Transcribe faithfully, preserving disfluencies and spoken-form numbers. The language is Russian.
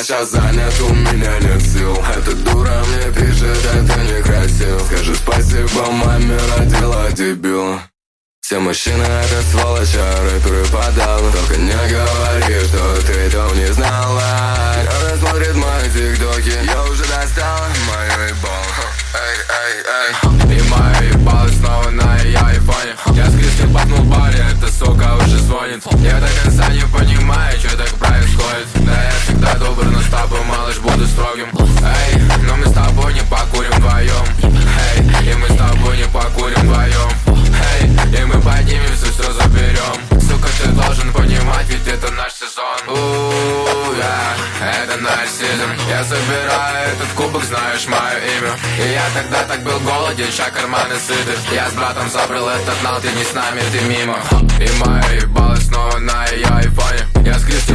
сейчас занят, у меня нет сил. Эта дура мне пишет, это некрасиво. Скажи спасибо, маме родила дебила. Все мужчины это сволочь, а рэперы подавно. Только не говори, что ты там не знала. Она смотрит мои тиктоки, я уже достала мою ебало. Эй, эй, эй. И моя ебало снова на ее айфоне. Я с Кристин пахнул в баре, эта сука уже звонит. Я до конца не понимаю, что так происходит. Да я всегда добр, но с тобой, малыш, буду строгим. Эй, но мы с тобой не покурим вдвоем. Эй, и мы с тобой не покурим вдвоем. Эй, и мы поднимемся, все заберем. Сука, ты должен понимать, ведь это наш сезон. Ууу, я, это нарциссизм. Я собираю этот кубок, знаешь мое имя. И я тогда так был голоден, ща карманы сыты. Я с братом забрал этот нал, ты не с нами, ты мимо. И моя ебало снова на ее айфоне. Я с